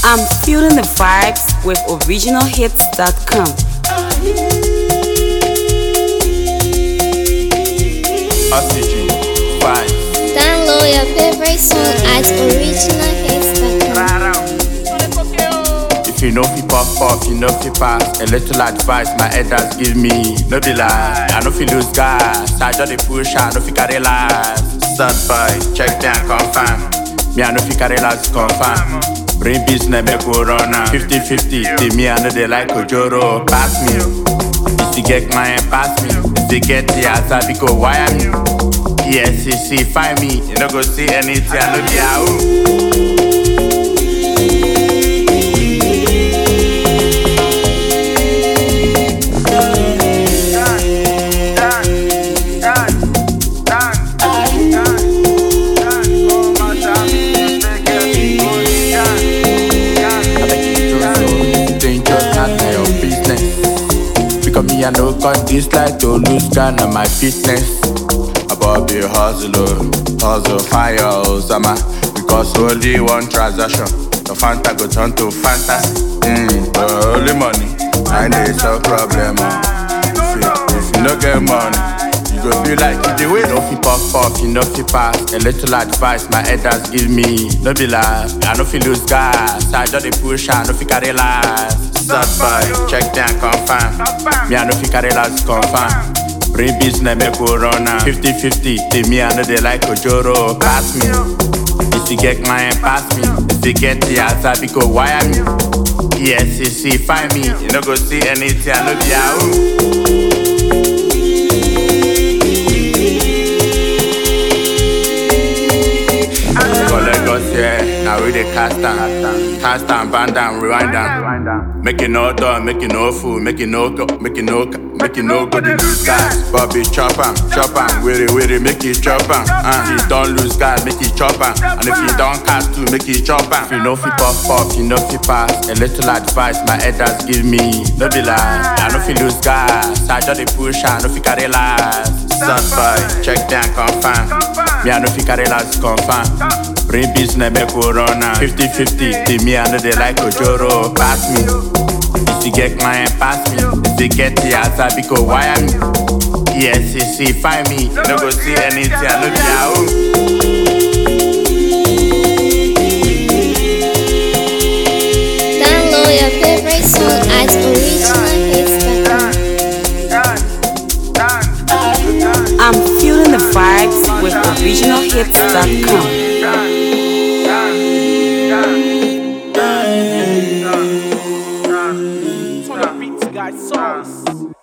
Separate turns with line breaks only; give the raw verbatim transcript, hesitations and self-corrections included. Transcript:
I'm feeling the vibes with original hits dot com.
Oxygen, vibes.
Download your favorite song at original hits dot com.
If you know fi puff puff, you know fi pass. A little advice my elders give me. No be lie, I no fi lose gas. I just dey push, I no fi carry last. Sad boy, check down, confirm. Me I no fi carry last, confirm. Bring business, make go run am. fifty fifty, to me I know they like Ojoro. Pass me. If you get client, pass me. If you get the answer, we go wire me. E S C C, find me. You no go see anything, I no be a who. Me I no got this like to lose kind of my fitness. About be hustle, hustle fire, Osama. Because only one transaction, the Fanta go turn to fantasy. Mm, only money, and it's a problem. If you, if you no get money, you go be like you the way. No fi puff puff, you no fi pass. A little advice my elders give me. No be lie, I no fi lose gas. I just dey push, I no fi carry last. Sad boy, check down, confirm. Me I no fi carry last, confirm. Bring business, make go run am. fifty fifty, to me I know they like Ojoro. Pass me. If you get client, pass me. If you get the answer, we go wire me. E S C C, find me. You no go see anything, I no be a who. Yeah, now we the cast down, cast down, band down, rewind down. Make it no done, make it no fool, make it no go, make it no, make it no go to lose gas. Bobby chop am, chop am, weary weary, make it chop am. Uh, if you don't lose gas, make it chop am. And if you don't cast too, make it chop am. If you know fi puff puff, you know fi pass. A little advice my elders give me. No be lie, I no fi lose gas. I just dey push, I no fi carry last. Sad boy, check down, confirm. Me I no fi carry last, confirm. Bring business, make go run am. fifty fifty, to me I know they like Ojoro. Pass me. If you get client, pass me. If you get the answer, we go wire me. E S C C, find me. You no go see anything, I no be a who.
Download your favorite song at original hits dot com.
I'm feeling the vibes with original hits dot com.
Beats, guys, songs.